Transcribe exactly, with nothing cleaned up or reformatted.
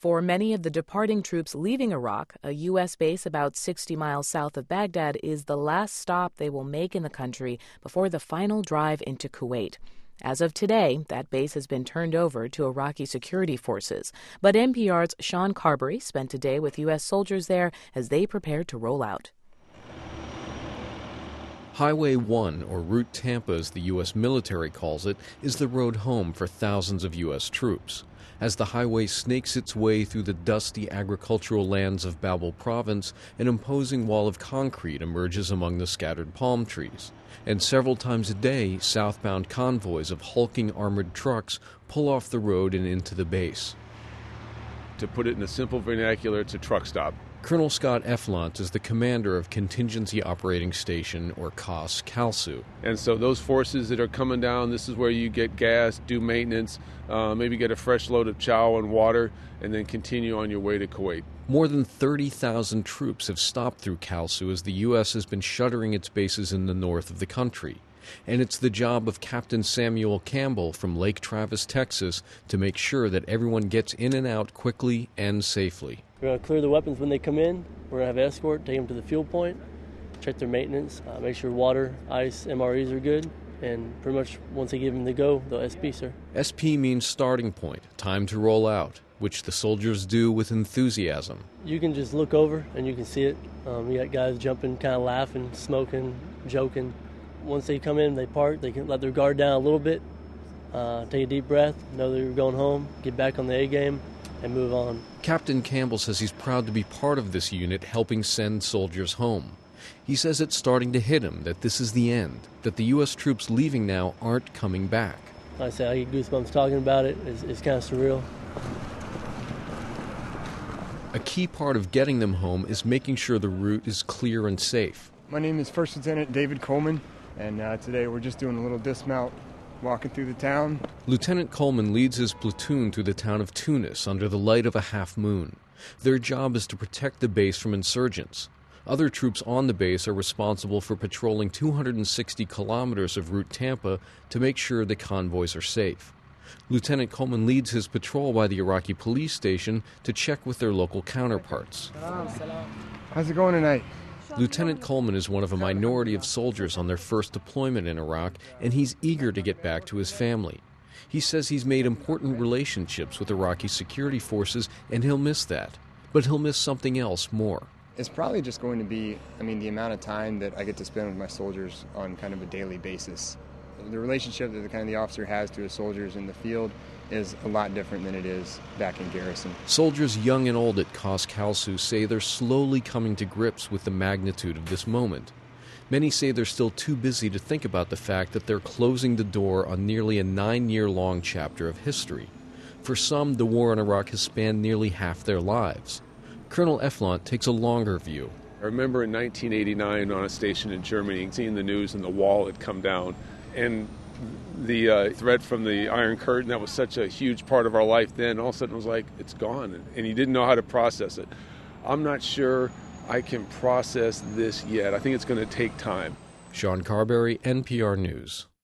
For many of the departing troops leaving Iraq, a U S base about sixty miles south of Baghdad is the last stop they will make in the country before the final drive into Kuwait. As of today, that base has been turned over to Iraqi security forces. But N P R's Sean Carberry spent a day with U S soldiers there as they prepared to roll out. Highway one, or Route Tampa as the U S military calls it, is the road home for thousands of U S troops. As the highway snakes its way through the dusty agricultural lands of Babel Province, an imposing wall of concrete emerges among the scattered palm trees. And several times a day, southbound convoys of hulking armored trucks pull off the road and into the base. To put it in a simple vernacular, it's a truck stop. Colonel Scott Efflant is the commander of Contingency Operating Station, or C O S, Kalsu. And so those forces that are coming down, this is where you get gas, do maintenance, uh, maybe get a fresh load of chow and water, and then continue on your way to Kuwait. More than thirty thousand troops have stopped through Kalsu as the U S has been shuttering its bases in the north of the country. And it's the job of Captain Samuel Campbell from Lake Travis, Texas, to make sure that everyone gets in and out quickly and safely. We're going to clear the weapons when they come in. We're going to have escort, take them to the fuel point, check their maintenance, uh, make sure water, ice, M R Es are good, and pretty much once they give them the go, they'll S P, sir. S P means starting point, time to roll out, which the soldiers do with enthusiasm. You can just look over and you can see it. Um, you got guys jumping, kind of laughing, smoking, joking. Once they come in, they park, they can let their guard down a little bit, uh, take a deep breath, know they're going home, get back on the A game, and move on. Captain Campbell says he's proud to be part of this unit helping send soldiers home. He says it's starting to hit him that this is the end, that the U S troops leaving now aren't coming back. Like I say, I get goosebumps talking about it. It's, it's kind of surreal. A key part of getting them home is making sure the route is clear and safe. My name is First Lieutenant David Coleman, and uh, today we're just doing a little dismount, walking through the town. Lieutenant Coleman leads his platoon through the town of Tunis under the light of a half moon. Their job is to protect the base from insurgents. Other troops on the base are responsible for patrolling two hundred sixty kilometers of Route Tampa to make sure the convoys are safe. Lieutenant Coleman leads his patrol by the Iraqi police station to check with their local counterparts. How's it going tonight? Lieutenant Coleman is one of a minority of soldiers on their first deployment in Iraq, and he's eager to get back to his family. He says he's made important relationships with Iraqi security forces, and he'll miss that. But he'll miss something else more. It's probably just going to be, I mean, the amount of time that I get to spend with my soldiers on kind of a daily basis. The relationship that the kind of the officer has to his soldiers in the field is a lot different than it is back in garrison. Soldiers young and old at C O S Kalsu say they're slowly coming to grips with the magnitude of this moment. Many say they're still too busy to think about the fact that they're closing the door on nearly a nine-year-long chapter of history. For some, the war in Iraq has spanned nearly half their lives. Colonel Efflant takes a longer view. I remember in nineteen eighty-nine on a station in Germany, seeing the news and the wall had come down, and the uh, threat from the Iron Curtain, that was such a huge part of our life then, all of a sudden it was like, it's gone, and, and you didn't know how to process it. I'm not sure I can process this yet. I think it's going to take time. Sean Carberry, N P R News.